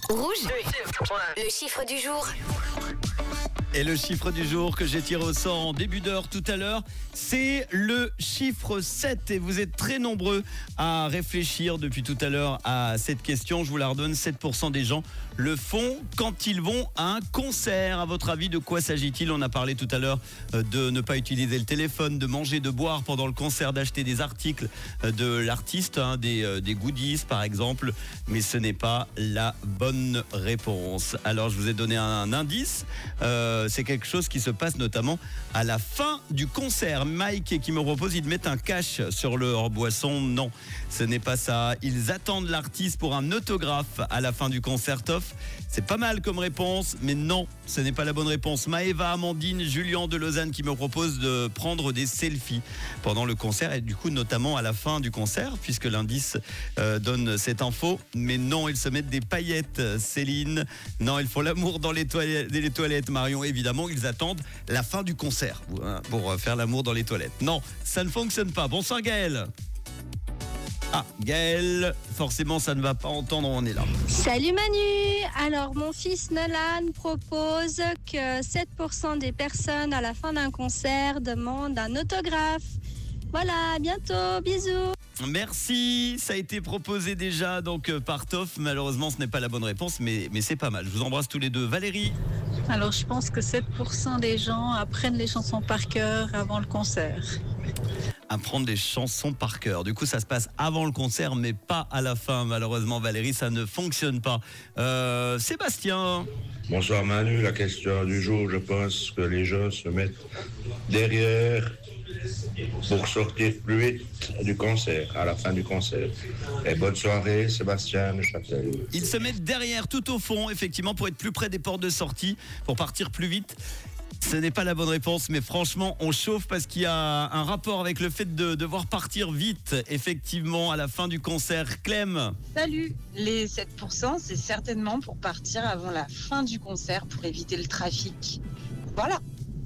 Rouge, le chiffre du jour. Et le chiffre du jour que j'ai tiré au sort en début d'heure tout à l'heure, c'est le chiffre 7. Et vous êtes très nombreux à réfléchir depuis tout à l'heure à cette question. Je vous la redonne, 7% des gens le font quand ils vont à un concert. À votre avis, de quoi s'agit-il? On a parlé tout à l'heure de ne pas utiliser le téléphone, de manger, de boire pendant le concert, d'acheter des articles de l'artiste, des goodies par exemple. Mais ce n'est pas la bonne réponse. Alors je vous ai donné un indice. C'est quelque chose qui se passe notamment à la fin du concert. Mike qui me propose, ils mettent un cash sur leur boisson. Non, ce n'est pas ça. Ils attendent l'artiste pour un autographe à la fin du concert. Toff, c'est pas mal comme réponse, mais non, ce n'est pas la bonne réponse. Maëva, Amandine, Julien de Lausanne qui me propose de prendre des selfies pendant le concert et du coup notamment à la fin du concert, puisque l'indice donne cette info. Mais non, ils se mettent des paillettes. Céline, non, ils font l'amour dans les toilettes. Marion, évidemment, ils attendent la fin du concert pour faire l'amour dans les toilettes. Non, ça ne fonctionne pas. Bonsoir Gaël. Ah, Gaël, forcément ça ne va pas entendre, on est là. Salut Manu. Alors mon fils Nolan propose que 7% des personnes à la fin d'un concert demandent un autographe. Voilà, à bientôt, bisous. Merci, ça a été proposé déjà donc par Toff. Malheureusement ce n'est pas la bonne réponse, mais c'est pas mal. Je vous embrasse tous les deux. Valérie? Alors je pense que 7% des gens apprennent les chansons par cœur avant le concert. Apprendre des chansons par cœur. Du coup, ça se passe avant le concert, mais pas à la fin. Malheureusement, Valérie, ça ne fonctionne pas. Sébastien. Bonsoir Manu, la question du jour, je pense que les gens se mettent derrière pour sortir plus vite du concert, à la fin du concert. Et bonne soirée, Sébastien de Châtel. Ils se mettent derrière, tout au fond, effectivement, pour être plus près des portes de sortie, pour partir plus vite. Ce n'est pas la bonne réponse, mais franchement, on chauffe parce qu'il y a un rapport avec le fait de devoir partir vite, effectivement, à la fin du concert. Clem? Salut, les 7%, c'est certainement pour partir avant la fin du concert pour éviter le trafic. Voilà.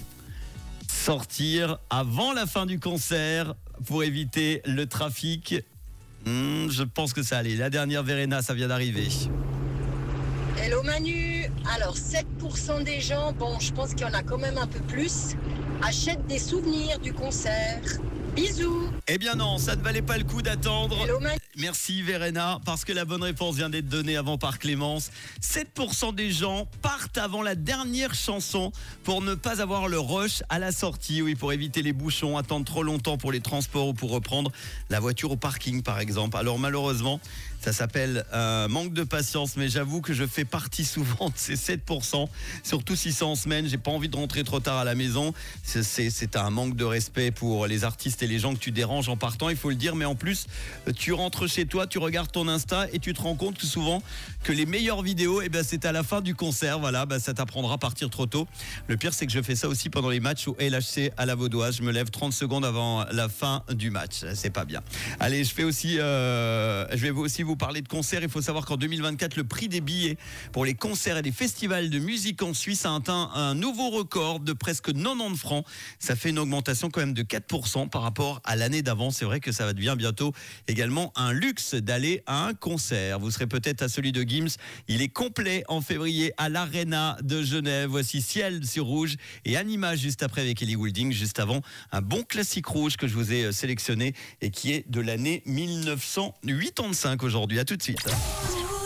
Sortir avant la fin du concert pour éviter le trafic. Je pense que ça allait. La dernière, Verena, ça vient d'arriver. Hello Manu. Alors 7% des gens, bon je pense qu'il y en a quand même un peu plus, achètent des souvenirs du concert. Bisous. Eh bien non, ça ne valait pas le coup d'attendre. Hello Manu. Merci Verena, parce que la bonne réponse vient d'être donnée avant par Clémence. 7% des gens partent avant la dernière chanson pour ne pas avoir le rush à la sortie. Oui, pour éviter les bouchons, attendre trop longtemps pour les transports ou pour reprendre la voiture au parking par exemple. Alors malheureusement, ça s'appelle manque de patience, mais j'avoue que je fais partie souvent de ces 7%, surtout si c'est en semaine. J'ai pas envie de rentrer trop tard à la maison. C'est un manque de respect pour les artistes et les gens que tu déranges en partant, il faut le dire. Mais en plus, tu rentres chez toi, tu regardes ton Insta et tu te rends compte que souvent que les meilleures vidéos, c'est à la fin du concert. Voilà, ça t'apprendra à partir trop tôt. Le pire, c'est que je fais ça aussi pendant les matchs au LHC à la Vaudoise. Je me lève 30 secondes avant la fin du match. C'est pas bien. Allez, je vais aussi vous parler de concerts. Il faut savoir qu'en 2024, le prix des billets pour les concerts et les festivals de musique en Suisse a atteint un nouveau record de presque 90 francs. Ça fait une augmentation quand même de 4% par rapport à l'année d'avant. C'est vrai que ça va devenir bientôt également un luxe d'aller à un concert. Vous serez peut-être à celui de Gims. Il est complet en février à l'Arena de Genève. Voici Ciel sur Rouge et Anima juste après avec Ellie Goulding. Juste avant, un bon classique rouge que je vous ai sélectionné et qui est de l'année 1985 aujourd'hui. À tout de suite.